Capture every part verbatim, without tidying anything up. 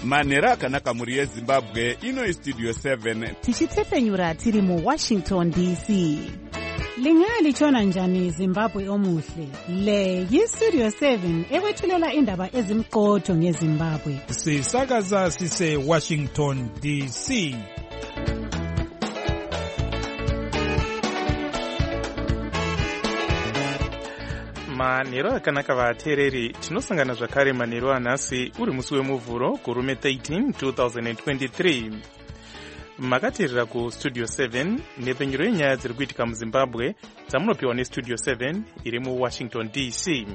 manhero akanaka mhuri yezimbabwe. Ino istudio seven tichitefenyura tiri muwashington D C. Lingalitshona njani Zimbabwe omuhle? Le yistudio seven ekwethulela indaba ezimqotho ngeZimbabwe. Sisakaza sise Washington D C. manhero akanaka vateereri, tinosangana zvakare manhero anhasi uri musi wemuvhuro gurume thirteen twenty twenty-three. Makateerera kustudio seven nepfenyuro yenyaya dziri kuitika muzimbabwe dzamunopiwa nestudio seven iri muwashington D C.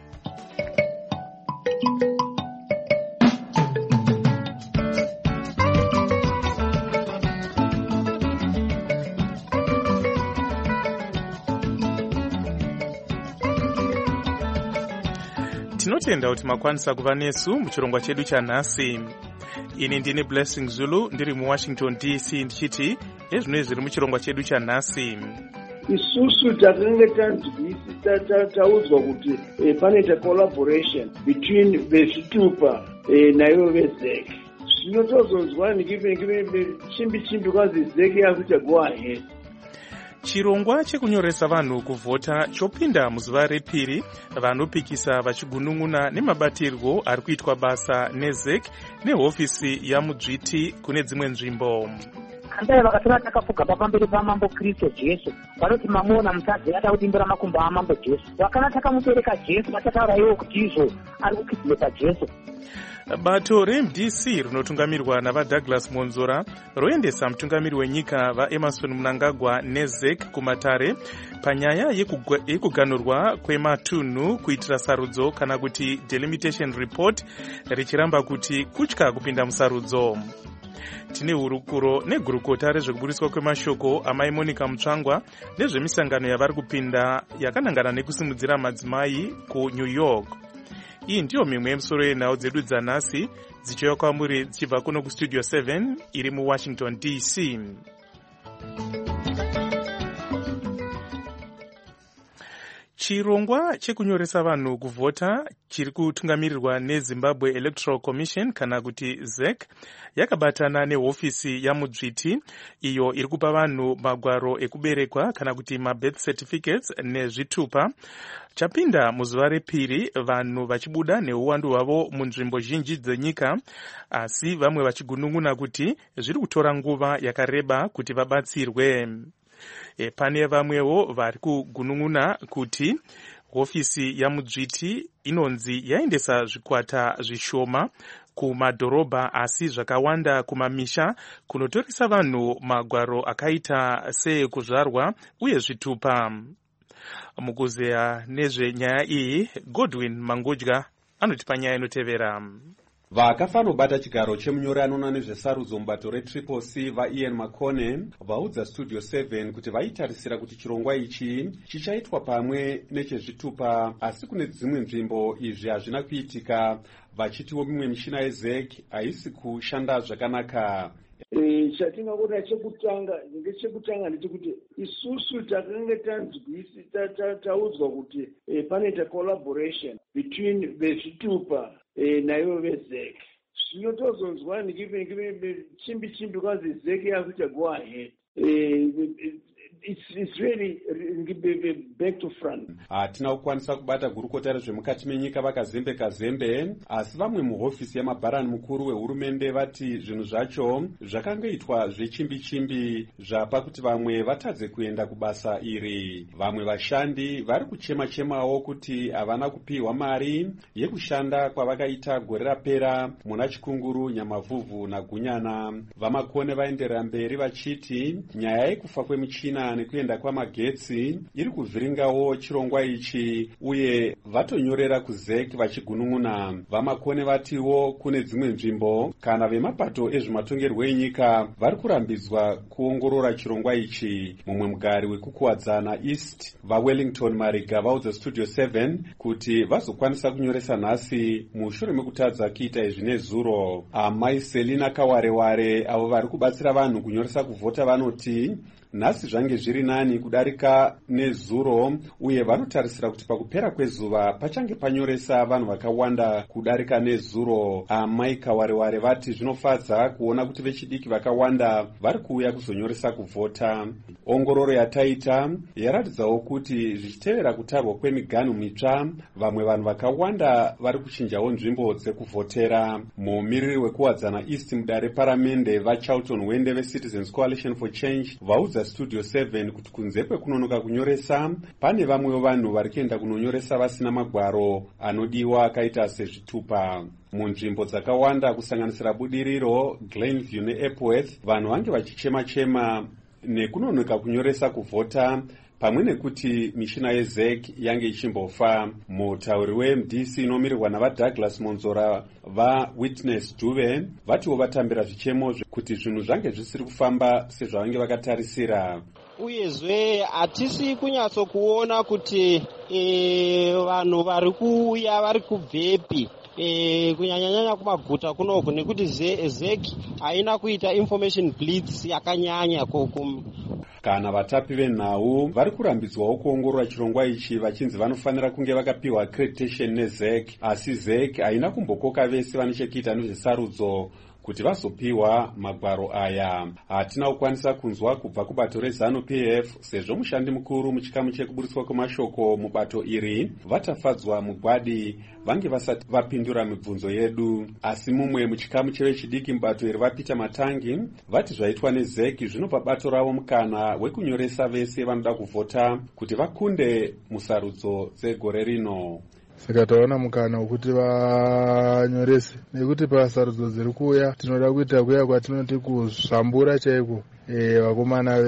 Tinotenda kuti makwanisa kuva nesu muchirongwa chedu chanhasi. Ini ndine Blessing Zulu ndiri muwashington D C ndichiti ezvino zviri muchirongwa chedu chanhasi. Isusu takange taudzwa kuti panoita collaboration between vezvitupa naivo vezek. Zvino tozonzwa chimbi chimbi kwazi zek yakuita go ahead. Chirongwa chekunyoresa vanhu kuvhota chopinda muzuva repiri, vanopikisa vachigunun'una nemabatirwo ari kuitwa basa nezek nehofisi yamudzviti kune dzimwe nzvimbo. Kandai vakasara takapfugama pamberi pamambo Kristu Jesu, vanoti mamuona mutadzi ataudimbira makumbo amambo Jesu. Vakana takamupereka Jesu, vatataura iwo kuti izvo ari kukidzimisa Jesu. Bato reM D C rinotungamirwa navaDouglas Monzora roendesa mutungamiri wenyika vaEmerson Mnangagwa nezek kumatare panyaya yekuganhurwa kwematunhu kuitira sarudzo kana kuti delimitation report, richiramba kuti kutya kupinda musarudzo. Tine hurukuro negurukota rezvekuburiswa kwemashoko amai Monica Mutsvangwa nezvemisangano yavari kupinda yakanangana nekusimudzira madzimai kuNew York. Iyi ndiyo mimwe yemisoro yenhau dzedu dzanhasi dzichiuya kwamuri dzichibva kuno kustudio seven iri muwashington D C. Chirongwa chekunyoresa vanhu kuvhota chiri kutungamirirwa neZimbabwe Electoral Commission kana kuti zek yakabatana nehofisi yamudzviti iyo iri kupa vanhu magwaro ekuberekwa kana kuti mabirth certificates nezvitupa. Chapinda muzuva repiri, vanhu vachibuda neuwandu hwavo munzvimbo zhinji dzenyika, asi vamwe vachigunun'una kuti zviri kutora nguva yakareba kuti vabatsirwe. E, pane vamwewo vari kugunun'una kuti hofisi yamudzviti inonzi yaendesa zvikwata zvishoma kumadhorobha asi zvakawanda kumamisha kunotoresa vanhu magwaro akaita seekuzvarwa uye zvitupa. Mukuzeya nezvenyaya iyi, Godwin Mangudya anotipa nyaya inotevera. Vakafanobata chigaro chemunyori anoona nezvesarudzo mubato reTriple C vaIan Makone vaudza Studio seven kuti vaitarisira kuti chirongwa ichi chichaitwa pamwe nechezvitupa, asi kune dzimwe nzvimbo izvi hazvina kuitika, vachitiwo mimwe michina yezek haisi kushanda zvakanaka. Chatingaona chekutanga ngechekutanga ndechekuti isusu takange taudzwa kuti panoita collaboration between vezvitupa naivo vezek. Zvino tozonzwa chimbi chimbi kwazi zek yakuita go ahead. It's, it's really back to front. Hatina kukwanisa kubata gurukota rezvemukati menyika vakazembe kazembe, asi vamwe muhofisi yamabharani mukuru wehurumende vati zvinhu zvacho zvakangoitwa zvechimbi chimbi zvapa kuti vamwe vatadze kuenda kubasa iri. Vamwe vashandi vari kuchema chemawo kuti havana kupiwa mari yekushanda kwavakaita gore rapera muna Chikunguru, Nyamavhuvhu naGunyana. Vamakone vaenderera mberi vachiti nyaya yekufa kwemichina nekuenda kwamagetsi iri kuvhiringawo chirongwa ichi, uye vatonyorera kuzek vachigunun'una. Vamakone vatiwo kune dzimwe nzvimbo kana vemapato ezvematongerwo enyika vari kurambidzwa kuongorora chirongwa ichi. Mumwe mugari wekukuwadzana East vaWellington Mariga vaudza Studio seven kuti vazokwanisa kunyoresa nhasi mushure mekutadza kuita izvi nezuro. Amai Selina Kawareware avo vari kubatsira vanhu kunyoresa kuvhota vanoti nhasi zvange zviri nani kudarika nezuro, uye vanotarisira kuti pakupera kwezuva pachange panyoresa vanhu vakawanda kudarika nezuro. Amai Kawareware vati zvinofadza kuona kuti vechidiki vakawanda vari kuuya kuzonyoresa kuvhota. Ongororo yataita yaratidzawo kuti zvichitevera kutarwa kwemiganhu mitsva, vamwe vanhu vakawanda vari kuchinjawo nzvimbo dzekuvhotera. Mumiriri wekuwadzana East mudare paramende vaCharlton Wende veCitizens Coalition for Change vaudza Studio seven kuti kunze kwekunonoka kunyoresa, pane vamwewo vanhu vari kuenda kunonyoresa vasina magwaro anodiwa akaita sezvitupa. Munzvimbo dzakawanda kusanganisira Budiriro, Glenview neEpworth, vanhu vange vachichema-chema nekunonoka kunyoresa kuvhota, pamwe nekuti mishina yeZ E C yange ichimbofa. Mutauri weM D C inomirirwa navaDouglas Monzora vaWitness Dube vatiwo vatambira zvichemo kuti zvinhu zvange zvisiri kufamba sezvavange vakatarisira. Uyezve hatisi kunyatsokuona kuti e, vanhu vari kuuya vari kubvepi e, kunyanyanyanya kumaguta kunoku, nekuti Z E C haina kuita information blitz yakanyanya kokum. Kana vatapi venhau vari kurambidzwawo kuongorora chirongwa ichi vachinzi vanofanira kunge vakapiwa accreditation neZ E C, asi Z E C haina kumbokoka vese vane chekuita nezvesarudzo kuti vazopiwa magwaro aya. Hatina kukwanisa kunzwa kubva kubato reZANU-P F sezvo mushandi mukuru muchikamu chekuburitswa kwemashoko mubato iri vatafadzwa mugwadi vange vasati vapindura mibvunzo yedu. Asi mumwe muchikamu chevechidiki mubato iri vaPeter Matangi vati zvaitwa neZ E C zvinopa bato ravo mukana wekunyoresa vese vanoda kuvhota kuti vakunde musarudzo dzegore rino. Saka taona mukana wekuti vanyorese, nekuti pasarudzo dziri kuuya tinoda kuita kuya kwatinoti kuzvambura chaiko e vakomana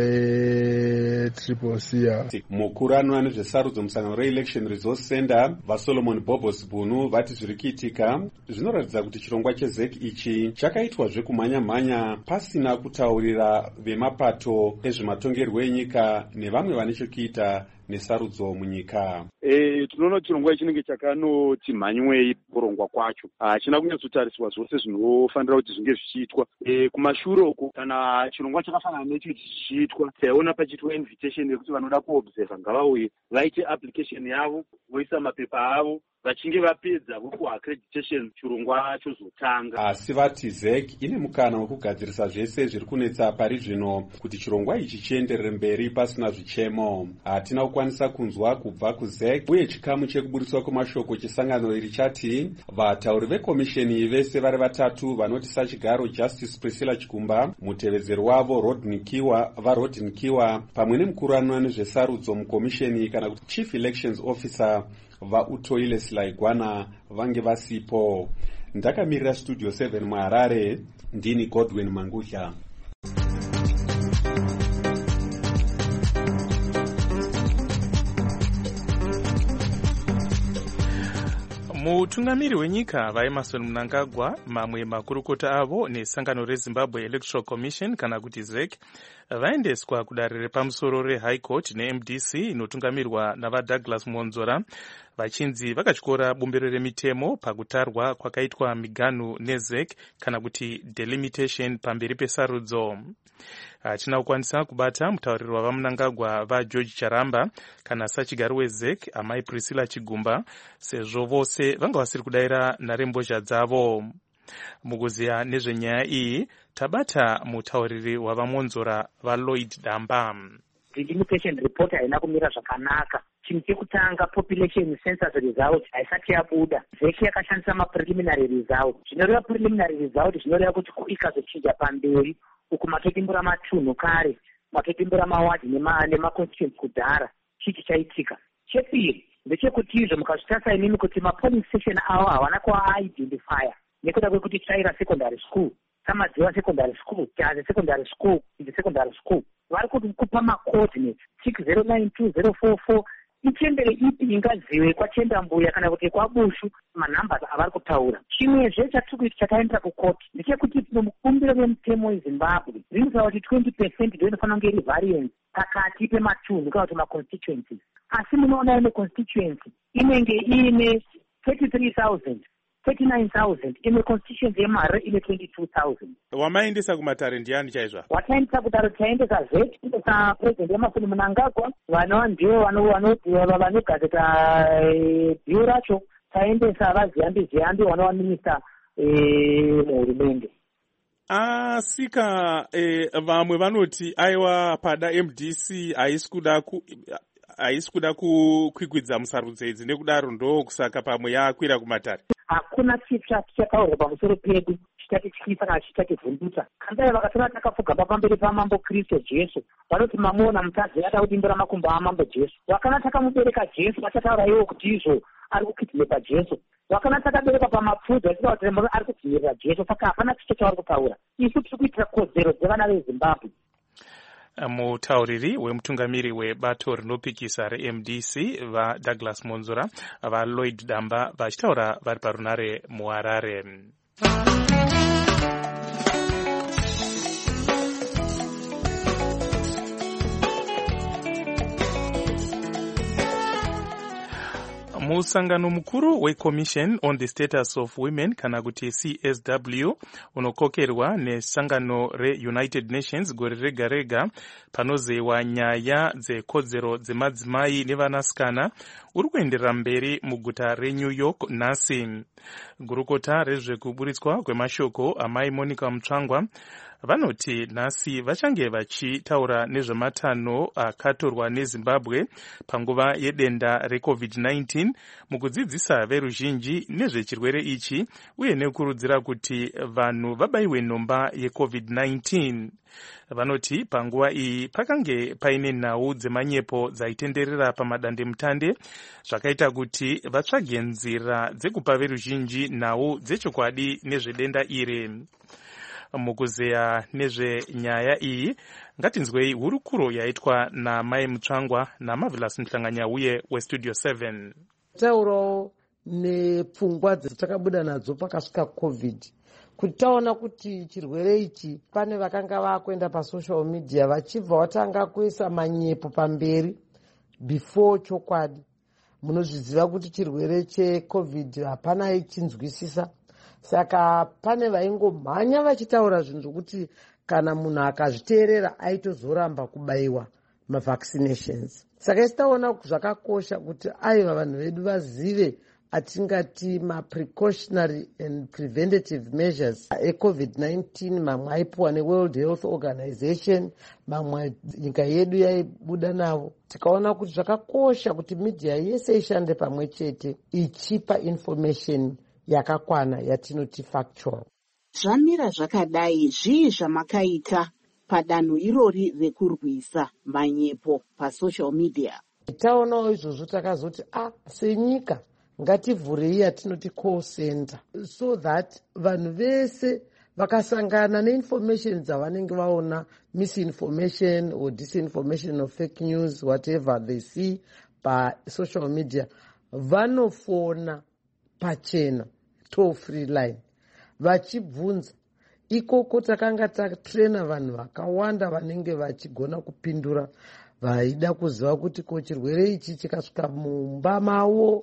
veTriple C. Mukuru anoona nezvesarudzo musangano reElection Resource Center vaSolomon Bobos Bunu vati zviri kuitika zvinoratidza kuti chirongwa cheZ E C ichi chakaitwa zvekumhanya-mhanya pasina kutaurira vemapato ezvematongerwo enyika nevamwe vane chekuita nesarudzo munyika. E, tinoona chirongwa chinenge chakanoti mhanywei kurongwa kwacho hachina kunyatsotariswa zvose zvinofanira kuti zvinge zvichiitwa. E, kumashure uko kana chirongwa chakafanana necho chichiitwa taiona pachiitwa invitation yekuti vanoda kuobserva ngavauye vaite application yavo voisa mapepa avo, vachinge vapedza vokuaccreditation chirongwa chozotanga. Asi vati Z E C ine mukana wekugadzirisa zvese zviri kunetsa pari zvino kuti chirongwa ichi chienderere mberi pasina zvichemo. Hatina kukwanisa kunzwa kubva kuZ E C, uye chikamu chekuburitswa kwemashoko chisangano iri chati vatauri vekomisheni vese vari vatatu vanoti sachigaro Justice Priscilla Chigumba, mutevedzeri wavo Rodney Kiwa vaRodney Kiwa, pamwe nemukuru anoona nezvesarudzo mukomisheni kana kuti Chief Elections Officer vaUtoile Silaigwana vange vasipo. Ndakamirira Studio seven muHarare, ndini Godwin Mangusha. Mutungamiri wenyika vaEmerson Mnangagwa, mamwe makurukota avo nesangano reZimbabwe Electoral Commission kana kuti Z E C vaendeswa kudare repamusoro reHigh Court neM D C inotungamirwa navaDouglas Monzora vachinzi vakatyora bumbiro remitemo pakutarwa kwakaitwa miganhu neZ E C kana kuti delimitation pamberi pesarudzo. Hatina kukwanisa kubata mutauriri wavaMnangagwa vaGeorge Charamba kana sachigaro weZ E C amai Priscilla Chigumba sezvo vose vanga vasiri kudayira nharembozha dzavo. Mukuziya nezvenyaya iyi tabata mutauriri wavaMonzora vaLloyd Damba. Delimitation report haina kumira zvakanaka. Chinhu chekutanga, population census result haisati yabuda. Z E C yakashandisa mapreliminary result. Zvinoreva preliminary result zvinoreva kuti ikazochinja pamberi uku matotimbura matunhu kare, matotimbura mawadi nemaconstituency kudhara, chiti chaitika. Chepiri ndechekuti izvo mukazvitarisa imimi kuti mapolling station avo havana kuaidentifya nekuda kwekuti Chaira secondary school, Samadziwa secondary school, Chaze secondary school, Indi secondary school vari kupa macoordinates six zero nine two zero four four. Ichembere ipi ingaziwe kwachenda mbuya kana kuti kwabushu manhamba avari kutaura. Chimwezve chatiri chakaendera kukoti ndechekuti mukumbiro wemutemo weZimbabwe rinotaura kuti twenty percent ndio inofanira kunge iri variance pakati pematunhu kana kuti maconstituencies. Asi munoona ine constituency inenge ine thirty-three thousand thirty-nine thousand, imwe constituency yeMarare ine twenty-two thousand. Wamaendesa kumatare ndiani chaizva? Wataendesa kutare taendesa zeti endesa president yamafuni Mnangagwa, vana ndivo vanogadzeta bhiyo racho, taendesa vaziyambi ziyambi vanova minista muhurumende. Asika eh, vamwe vanoti aiwa pada M D C haisi kuda ku haisi kuda kukwikwidza musarudzi idzi nekudaro ndo kusaka pamwe yakwira kumatare. Hakuna chitsva chichataurwa pamusoro pedu chitatityisa kana chichativhundutsa. Kandai vakasana takapfugama pamberi pamambo Kristu Jesu, vanoti mamuona mukadzi akaudimbira makumbo amambo Jesu. Wakana takamubereka Jesu vachataura iwo kuti izvo ari kukidhinepa Jesu. Wakana takabereka pamapfudzi vachitaura kuti ari kudzivirira Jesu. Saka hapana chicho chavari kutaura. Isu tiri kuitira kodzero dzevana veZimbabwe. Mutauriri wemutungamiri webato rinopikisa reM D C vaDouglas Monzora vaLloyd Damba vachitaura vari parunare muHarare. Musangano mukuru weCommission on the Status of Women kana kuti C S W unokokerwa nesangano reUnited Nations gore rega rega panozewa nyaya dzekodzero dzemadzimai nevanasikana uri kuenderera mberi muguta reNew York nhasi. Gurukota rezvekuburitswa kwemashoko amai Monica Mutsvangwa vanoti nhasi vachange vachitaura nezvematanho akatorwa neZimbabwe panguva yedenda reCovid nineteen mukudzidzisa veruzhinji nezvechirwere ichi uye nekurudzira kuti vanhu vabaiwe nhomba yeCovid nineteen. Vanoti panguva iyi pakange paine nhau dzemanyepo dzaitenderera pamadandemutande zvakaita kuti vatsvage nzira dzekupa veruzhinji nhau dzechokwadi nezvedenda iri. Mukuzeya nezvenyaya iyi ngatinzwei hurukuro yaitwa naMai Mutsvangwa naMarvelous Mhlanganyauye weStudio seven. Taurawo nepfungwa dzatakabuda nadzo pakasvika COVID, kuti taona kuti chirwere ichi pane vakanga vakuenda pasocial media vachibva watanga kuisa manyepo pamberi before chokwadi. Munozviziva kuti chirwere cheCovid hapana ichinzwisisa. Saka pane vaingomhanya vachitaura zvinhu zvokuti kana munhu akazviteerera aitozoramba kubaiwa mavaccinations. Saka isitaona zvakakosha kuti aiva vanhu vedu vazive atingati maprecautionary and preventative measures eCovid nineteen, mamwe aipuwa neWorld Health Organization, mamwe nyika yedu yaibuda navo. Tikaona kuti zvakakosha kuti media yese ishande pamwe chete ichipa information yakakwana yatinoti factual. Zvamira zvakadai zvii zvamakaita padanho irori rekurwisa manyepo pasocial media? Taonawo izvozvo takazoti ah senyika ngativhurei yatinoti call center so that vanhu vese vakasangana neinformation dzavanenge vaona, misinformation or disinformation or fake news whatever they see pasocial media, vanofona pachena toll free line vachibvunza. Ikoko takanga tatrena vanhu vakawanda vanenge vachigona kupindura vaida kuziva kuti ko chirwere ichi chikasvika mumba mavo,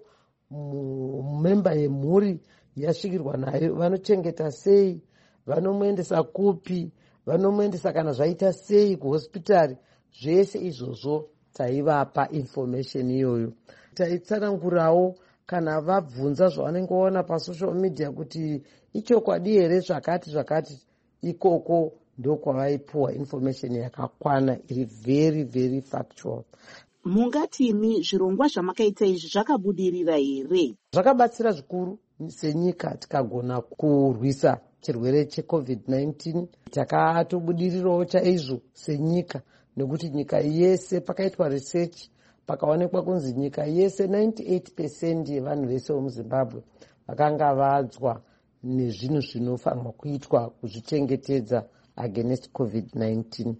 mumemba yemhuri yasvikirwa nayo, vanochengeta sei, vanomuendesa kupi, vanomuendesa kana zvaita sei kuhospitari. Zvese izvozvo taivapa information iyoyo. Taitsanangurawo kana vabvunza zvavanenge vaona pasocial media kuti ichokwadi here zvakati zvakati, ikoko ndokwavaipuwa information yakakwana iri very very factual. Mungatini zvirongwa zvamakaita izvi zvakabudirira here? Zvakabatsira zvikuru senyika tikagona kurwisa chirwere cheCovid nineteen. Takatobudirirawo chaizvo senyika nekuti nyika yese pakaitwa research pakaonekwa kunzi nyika yese ninety-eight percent yevanhu vese vemuZimbabwe vakanga vadzwa nezvinhu zvinofanirwa kuitwa kuzvichengetedza against COVID nineteen.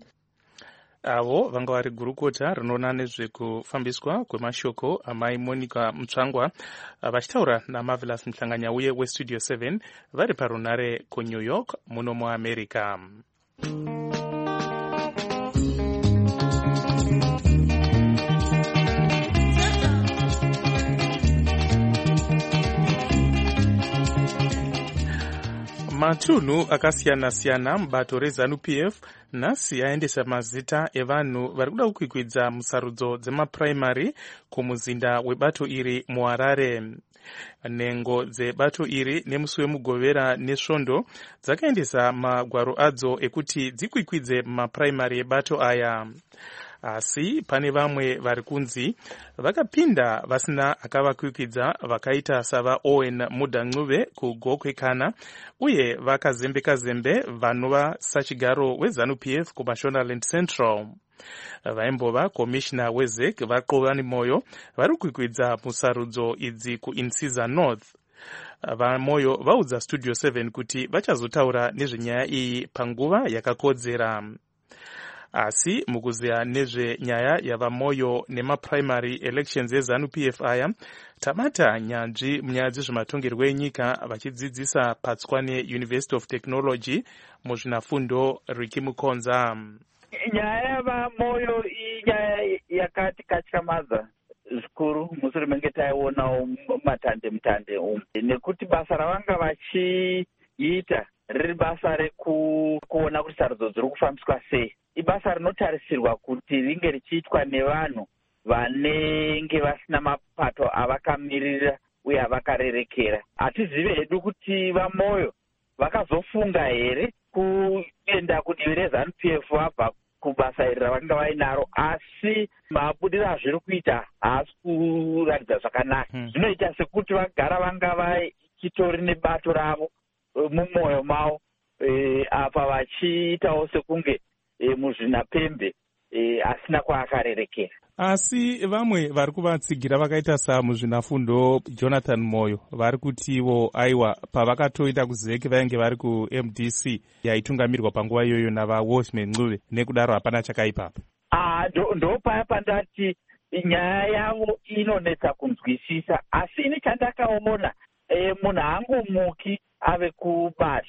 Avo vanga vari gurukota rinoona nezvekufambiswa kwemashoko amai Monica Mutsvangwa vachitaura naMarvelous Mhlanganyauye weStudio seven vari parunare kuNew York muno muAmerica. matunhu akasiyana-siyana mubato rezanu P F nhasi aendesa mazita evanhu vari kuda kukwikwidza musarudzo dzemapuraimari kumuzinda webato iri muHarare. Nhengo dzebato iri nemusi wemugovera nesvondo dzakaendesa magwaro adzo ekuti dzikwikwidze mapuraimari ebato aya. Asi pane vamwe vari kunzi vakapinda vasina akavakwikwidza vakaita sava Owen Mudancuve kuGokwekana uye vakazembe-kazembe vanova sachigaro wezanu P F kuMashonaland Central. Vaimbova komishina weZEC vaXovani Moyo vari kukwikwidza musarudzo idzi kuInsiza North. VaMoyo vaudza Studio seven kuti vachazotaura nezvenyaya iyi panguva yakakodzera. Asi mukuziya nezvenyaya yavaMoyo nemapuraimari elections ezanu P F aya, tabata nyanzvi munyaya dzezvematongerwo enyika vachidzidzisa Patswane University of Technology muzvinafundo Ricky Mukonza. Nyaya yavaMoyo inyaya yakatikachamadza zvikuru mushure menge taionawo matande mutande umu, nekuti basa ravanga vachiita riri basa rekuona kuti sarudzo dziri kufambiswa sei. Ibasa rinotarisirwa kuti ringe richiitwa nevanhu vanenge vasina mapato avakamirira uye avakarerekera. Hatizivi hedu kuti vaMoyo vakazofunga here kuenda kudivi rezanu P F vabva kubasa iri ravanga vainaro, asi mabudiro azviri kuita haasi kuratidza zvakanaka. Hmm. Zvinoita sekuti vagara vanga vachitori nebato ravo mumwoyo mavo, e, apa vachiitawo sekunge e, muzvinapembe e, asina kwaakarerekera. Asi vamwe vari kuvatsigira vakaita samuzvinafundo Jonathan Moyo vari kutivo aiwa pavakatoita kuZEC vainge vari kuM D C yaitungamirwa panguva iyoyo navaWalshman Ncube, nekudaro hapana chakaipapa. Ah, ndo paya pandati nyaya yavo inonetsa kunzwisisa, asi ini chandakaona e, munhu haangomuki ave kubato.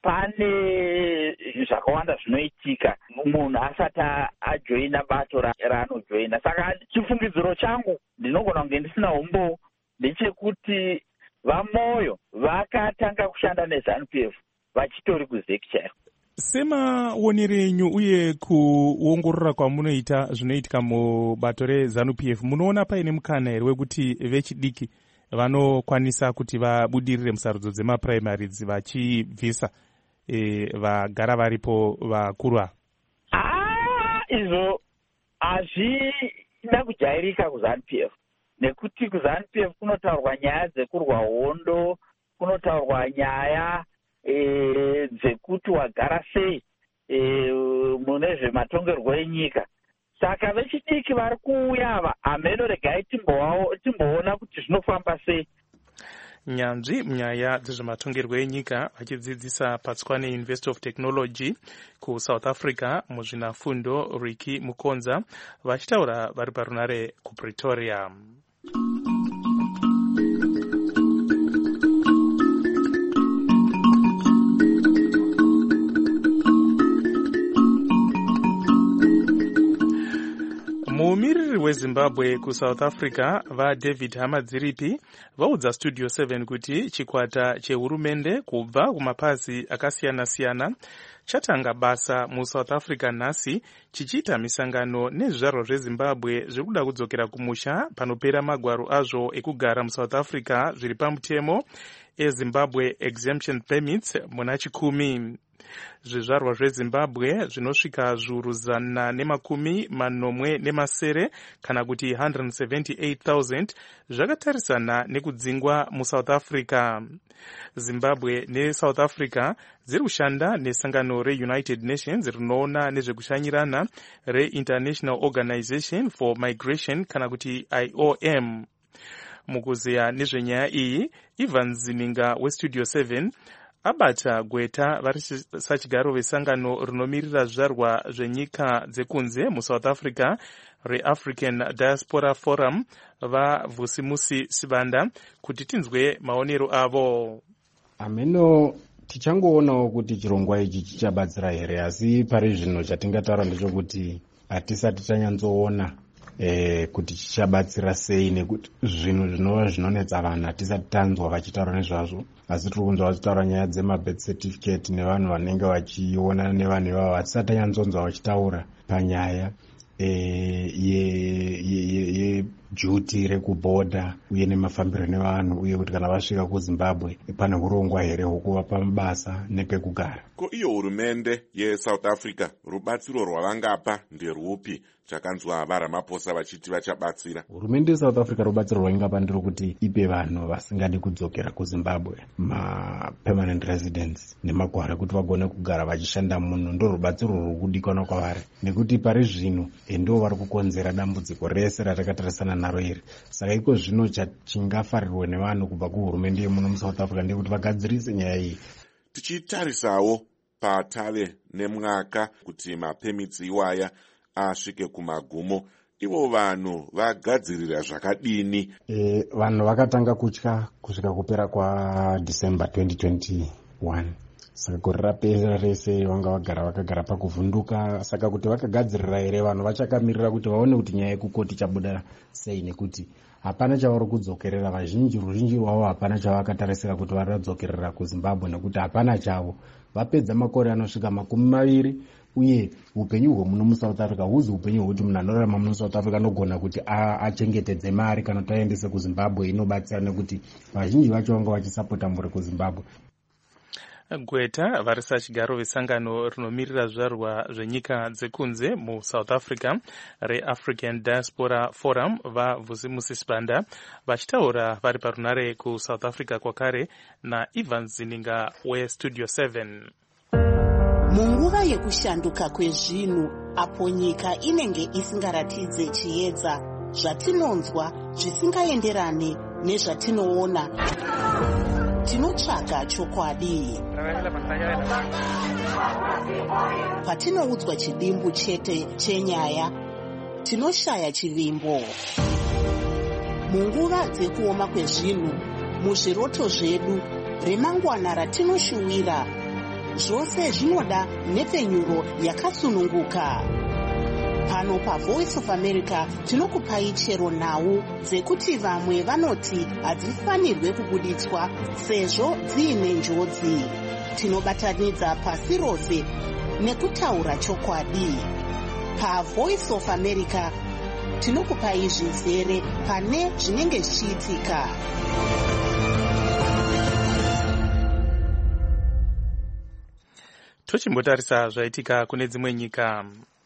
Pane zvakawanda zvinoitika munhu asati ajoina bato raanojoina. Saka chifungidziro changu ndinogona kunge ndisina umbo ndechekuti vaMoyo vakatanga kushanda nezanu P F vachitori kuZEC chaiko. Semaonero enyu uye kuongorora kwamunoita zvinoitika mubato rezanu P F, munoona paine mukana here wekuti vechidiki vanokwanisa kuti vabudirire musarudzo dzemapuraimari vachibvisa e, vagara varipo vakuru ava? Ah, izvo hazvina kujairika kuZanu P F, nekuti kuZanu P F kunotaurwa nyaya dzekurwa hondo, kunotaurwa nyaya e, dzekuti wagara sei e, mune zvematongerwo enyika. Saka vechidiki vari kuuya ava hameno regai timboona kuti zvinofamba sei. Nyanzvi munyaya dzezvematongerwo enyika vachidzidzisa Patswane University of Technology kuSouth Africa muzvinafundo Ricky Mukonza vachitaura vari parunare kuPretoria. Mumiriri weZimbabwe kuSouth Africa vaDavid Hamadziripi vaudza Studio seven kuti chikwata chehurumende kubva kumapazi akasiyana-siyana chatanga basa muSouth Africa nhasi chichiita misangano nezvizvarwa zveZimbabwe zviri kuda kudzokera kumusha panopera magwaro azvo ekugara muSouth Africa zviri pamutemo eZimbabwe Exemption Permits muna chikumi. Zvizvarwa zveZimbabwe zvinosvika zviuru zana nemakumi manomwe nemasere kana kuti one hundred seventy-eight thousand zvakatarisana nekudzingwa muSouth Africa. Zimbabwe neSouth Africa dziri kushanda nesangano reUnited Nations rinoona nezvekushanyirana reInternational Organization for Migration kana kuti I O M. Mukuziya nezvenyaya iyi, Ivan Zininga weStudio seven abata gweta vari sachigaro vesangano rinomirira zvizvarwa zvenyika dzekunze muSouth Africa reAfrican Diaspora Forum vaVusimusi Sibanda kuti tinzwe maonero avo. Ameno tichangoonawo kuti chirongwa ichi chichabatsira here, asi pari zvino chatingataura ndechekuti hatisati tanyatsoona e, kuti chichabatsira sei, nekuti zvinhu zvinova zvinonetsa vanhu hatisati tanzwa vachitaura nezvazvo, asi tiri kunzwa vachitaura nyaya dzemabirth certificate nevanhu vanenge vachionana nevanhu ivavo, hatisati tanyanzonzwa vachitaura panyaya yejuti rekubhodha uye nemafambiro nevanhu, uye kuti kana vasvika kuzimbabwe pane urongwa here hwekuvapa mabasa nepekugara. Ko iyo hurumende yeSouth Africa rubatsiro rwavangapa nderwupi? Chakanzwa vaRamaphosa vachiti vachabatsira. Hurumende yeSouth Africa rubatsiro rwaingapa nderwekuti ipe vanhu vasingadi kudzokera kuZimbabwe ma-permanent residents nemagwaro kuti vagone kugara vachishanda muno. Ndo rubatsiro rwuri kudikanwa kwavari, nekuti pari zvino ndo vari kukonzera dambudziko rese ratakatarisana naro iri. Saka iko zvino chingafarirwe nevanhu kubva kuhurumende yemuno muSouth Africa ndekuti vagadzirise nyaya iyi. Tichitarisawo patave nemwaka kuti mapemits iwaya asvike kumagumo, ivo vanhu vagadzirira zvakadini? E, vanhu vakatanga kutya kusvika kupera kwaDecember twenty twenty-one. Saka gore rapera rese vanga vagara vakagara pakuvhunduka. Saka kuti vakagadzirira here vanhu vachakamirira kuti vaone kuti nyaya yekukoti chabuda sei, nekuti hapana chavari kudzokerera. Vazhinji ruzhinji rwavo hapana chavakatarisira kuti varadzokerera kuZimbabwe, nekuti hapana chavo. Vapedza makore anosvika makumi maviri uye upenyu hwemuno muSouth Africa huzi upenyu hwekuti munhu anorarama muno South Africa anogona kuti achengetedze mari kana kuti aendese kuZimbabwe. Inobatsira nekuti vazhinji vacho vanga vachisapota mhuri kuZimbabwe. Gweta varisa chigaro vesangano rinomirira zvizvarwa zvenyika dzekunze muSouth Africa reAfrican Diaspora Forum vaVusimusi Sibanda vachitaura vari parunare kuSouth Africa kwakare naIvan Zininga weStudio seven. Munguva yekushanduka kwezvinhu, apo nyika inenge isingaratidze chiedza, zvatinonzwa zvisingaenderane nezvatinoona, tinotsvaga chokwadi. Patinoudzwa chidimbu chete chenyaya, tinoshaya chivimbo. Munguva dzekuoma kwezvinhu, muzviroto zvedu, remangwana ratinoshuwira, zvose zvinoda nepfenyuro yakasununguka. Pano paVoice of America tinokupai chero nhau dzekuti vamwe vanoti hadzifanirwe kubuditswa sezvo dziine njodzi. Tinobatanidza pasi rose nekutaura chokwadi. PaVoice of America tinokupai zvizere pane zvinenge zvichiitika. Tochimbotarisa zvaitika kune dzimwe nyika.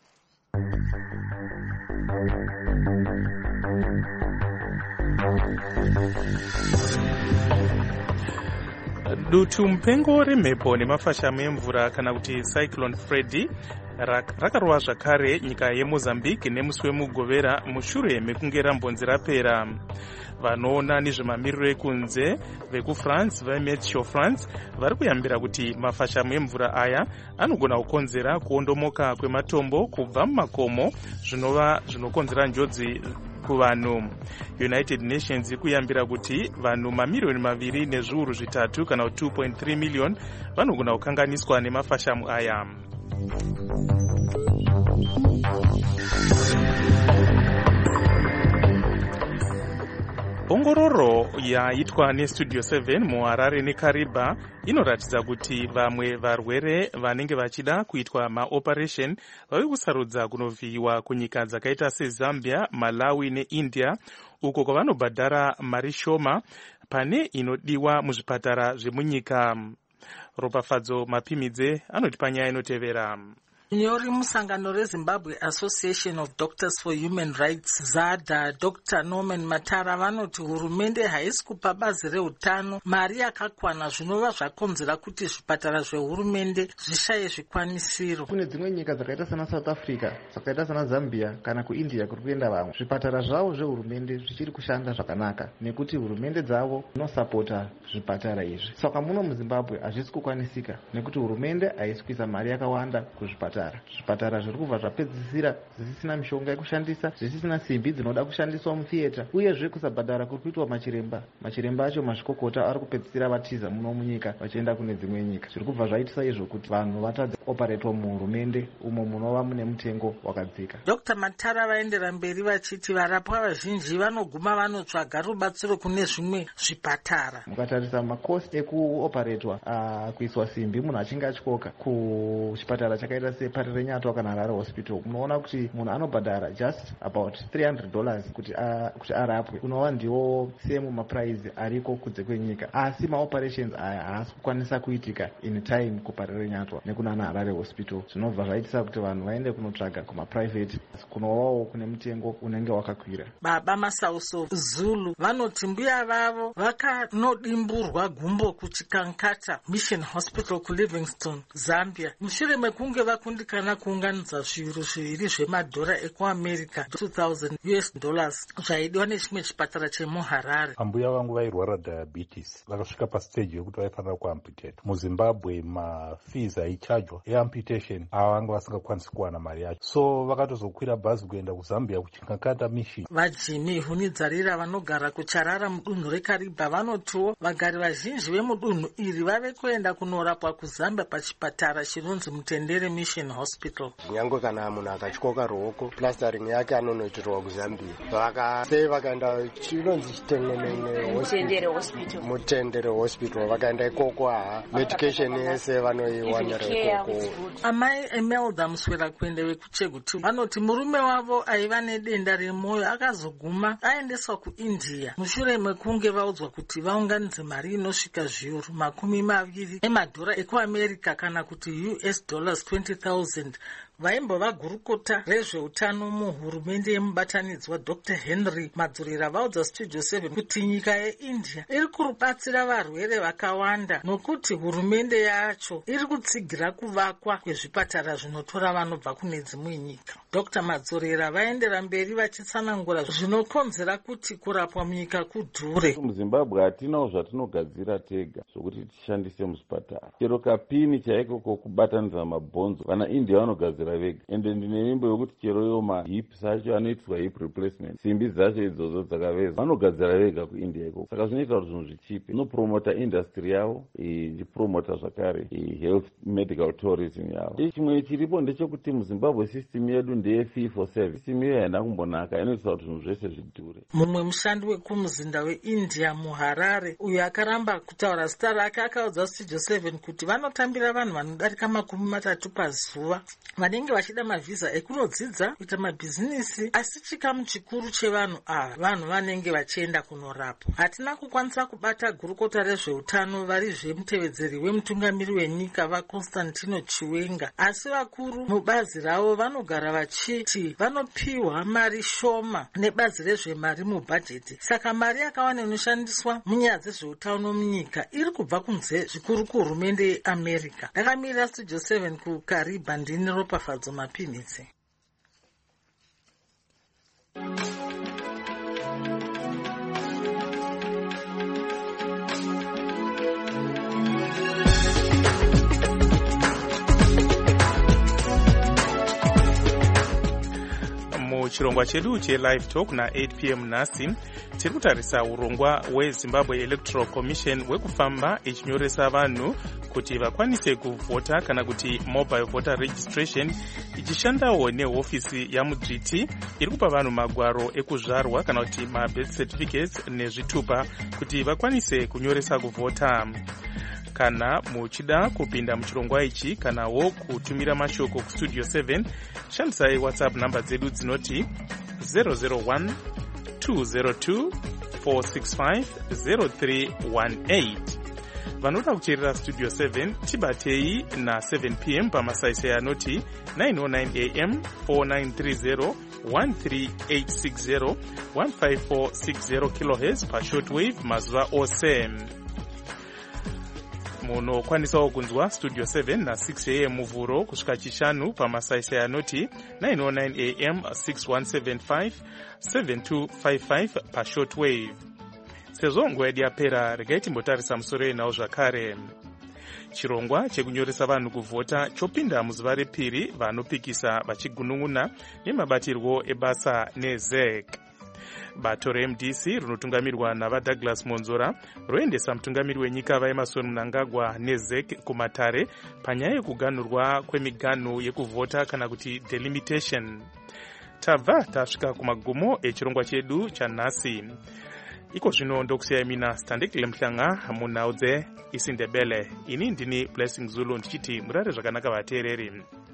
Dutu mupengo remhepo nemafashamu emvura kana kuti Cyclone Freddy rakarova zvakare nyika yeMozambique nemusi wemugovera mushure mekunge rambonzi rapera. Vanoona nezvemamiriro ekunze vekuFrance veMeteo France vari kuyambira kuti mafashamu emvura aya anogona kukonzera kuondomoka kwematombo kubva mumakomo zvinova zvinokonzera njodzi kuvanhu. United Nations ikuyambira kuti vanhu mamiliyoni maviri nezviuru zvitatu kana two point three million vanogona kukanganiswa nemafashamu aya. Ongororo yaitwa neStudio seven muHarare neKariba inoratidza kuti vamwe varwere vanenge vachida kuitwa maoperation vave kusarudza kunovhiyiwa kunyika dzakaita seZambia, Malawi neIndia, uko kwavanobhadhara mari shoma pane inodiwa muzvipatara zvemunyika. Ropafadzo Mapimidze anoti panyaya inotevera. Nyori musangano reZimbabwe Association of Doctors for Human Rights ZADA Doctor Norman Matara vanoti hurumende haisi kupa bazi reutano mari yakakwana zvinova zvakonzera kuti zvipatara zvehurumende zvishaye zvikwanisiro. Kune dzimwe nyika dzakaita sana South Africa, dzakaita sana Zambia kana kuIndia kuri kuenda vamwe, zvipatara zvavo zvehurumende zvichiri kushanda zvakanaka nekuti hurumende dzavo dzinosapota zvipatara izvi. Saka muno muZimbabwe hazvisi kukwanisika nekuti hurumende haisi kuisa mari yakawanda kuzvipatara. zvipatara zvipatara zviri kubva zvapedzisira zvisisina mishonga yekushandisa, zvisisina simbi dzinoda kushandiswa muthiyeta, uyezve kusabhadhara kuri kuitwa machiremba. Machiremba acho mazvikokota ari kupedzisira vatiza muno munyika vachienda kune dzimwe nyika. Zviri kubva zvaitisa izvo kuti vanhu vatadze kuoparetwa muhurumende umo munova mune mutengo wakadzika. Dr Matara vaendera mberi vachiti varapwa vazhinji vanoguma vanotsvaga rubatsiro kune zvimwe zvipatara. Mukatarisa makosti ekuoparetwa uh, kuiswa simbi munhu achinge atyoka kuchipatara chakaita seParire Nyatwa kana Harare Hospital, munoona kuti munhu anobhadhara just about three hundred dollars kuti uh, kuti arapwe, unova ndiwo same maprice ariko kunze kwenyika. Asi maoperations aya haasi kukwanisa kuitika in time kuParire Nyatwa nekunana Harare Hospital, zvinobva zvaitisa kuti vanhu vaende kunotsvaga kumaprivate kunovawo kune mutengo unenge wakakwira. Baba Masauso Zulu vanoti mbuya vavo vakanodimburwa gumbo kuchikankata Mission Hospital kuLivingstone, Zambia, mushure mekunge vakundikana kuunganidza zviuru zviviri zvemadhora ekuAmerica two thousand U S dollars zvaidiwa nechimwe chipatara chemuHarare. Ambuya vangu vairwara diabetes, vakasvika pastage yekuti vaifanira kuamputate. MuZimbabwe mafees aichajwa eamputation ava vanga vasingakwanisi kuwana mari yacho, so vakatozokwira bhazi kuenda kuZambia kuchikankata Mission. VaJimmy Hunidzarira vanogara kuCharara mudunhu reKariba vanotiwo vagari vazhinji vemudunhu iri vave kuenda kunorapwa kuZambia pachipatara chinonzi Mutendere Mission Hospital. Nyange kana munhu akatyoka ruoko plastering yake anonoitirwa kuZambia, vakasei vakaenda chinonzi Chitengenene Hospital, Mutendere Hospital, vakaenda ikoko aha medication yese vanoiwanira ikoko. Amai Emelda Muswera kuende vekuChegutu vanoti murume wavo aiva nedenda remwoyo akazoguma aendeswa kuIndia mushure mekunge vaudzwa kuti vaunganidze mari inosvika zviuru makumi maviri emadhora ekuAmerica kana kuti U S dollars twenty thousand. Vaimbova gurukota rezveutano muhurumende yemubatanidzwa Doctor Henry Madzurira vaudza Studio seven kuti nyika yeIndia iri kurubatsira varwere vakawanda nokuti hurumende yacho iri kutsigira kuvakwa kwezvipatara zvinotora vanobva kune dzimwe nyika. Doctor Madzurira vaendera mberi vachitsanangura zvinokonzera kuti kurapwa munyika kudhure. MuZimbabwe hatinawo zvatinogadzira tega zvokuti tishandise muzvipatara. Chero kapini chaiko kokubatanidza mabhonzo vana India vanogadzira vega, ende ndine nyimbo yokuti chero yo mahips acho anoitwa hip replacement, simbi dzacho idzodzo dzakavezwa vanogadzira vega kuIndia ikoko. Saka zvinoita kuti zvinhu zvichipe, inopromota industry yavo, ichipromota zvakare health medical tourism yavo. Chimwe chiripo ndechekuti muZimbabwe system yedu ndeye fee for service, system iyo haina kumbonaka, inoita kuti zvinhu zvese zvidhure. Mumwe mushandi wekumuzinda weIndia muHarare uyo akaramba kutaura zita rake akaudza Studio seven kuti vanotambira vanhu vanodarika makumi matatu pazuva vanenge vachida mavhiza ekunodzidza kuita mabhizinisi, asi chikamu chikuru chevanhu ava vanhu vanenge vachienda kunorapwa. Hatina kukwanisa kubata gurukota rezveutano vari zvemutevedzeri wemutungamiri wenyika vaConstantino Chiwenga, asi vakuru mubazi ravo vanogara vachiti vanopiwa mari shoma nebazi rezvemari mubhajeti, saka mari yakawanda inoshandiswa munyaya dzezveutano munyika iri kubva kunze zvikuru kuhurumende yeAmerica. Ndakamirira Studio seven kuKariba, ndini Ropafadzo Mapinitse. Muchirongwa chedu che-Live Talk na eight p m nhasi tiri kutarisa urongwa hweZimbabwe Electoral Commission hwekufamba ichinyoresa vanhu kuti vakwanise kuvhota kana kuti mobile voter registration, ichishandawo nehofisi yamudzviti iri kupa vanhu magwaro ekuzvarwa kana kuti mabirth certificates nezvitupa kuti vakwanise kunyoresa kuvhota. Kana muchida kupinda muchirongwa ichi kanawo kutumira mashoko kuStudio seven, shandisai WhatsApp namba dzedu dzinoti zero zero one two zero two four six five zero three one eight. Vanoda kuteerera Studio seven tibatei na seven p m pamasaisai anoti nine oh nine a m four nine three zero one three eight six zero one five four six zero kilohertz pashortwave mazuva ose. Munokwanisawo kunzwa Studio seven na six a m muvhuro kusvika chishanu pamasaisai anoti nine oh nine a m six one seven five seven two five five pashortwave. Sezvo nguva yedu yapera, regai timbotarisa musoro yenhau zvakare. chirongwa chekunyoresa vanhu kuvhota chopinda muzuva repiri, vanopikisa vachigunun'una nemabatirwo ebasa nezek. Bato re-M D C rinotungamirwa navaDouglas Monzora roendesa mutungamiri wenyika vaEmmerson Mnangagwa nezek kumatare panyaya yekuganhurwa kwemiganhu yekuvhota kana kuti delimitation. Tabva tasvika kumagumo echirongwa chedu chanhasi. Iko zvino ndokusiyai mina Standekile Mhlanga munhau dzeIsindebele. Ini ndini Blessing Zulu ndichiti murare zvakanaka vateereri.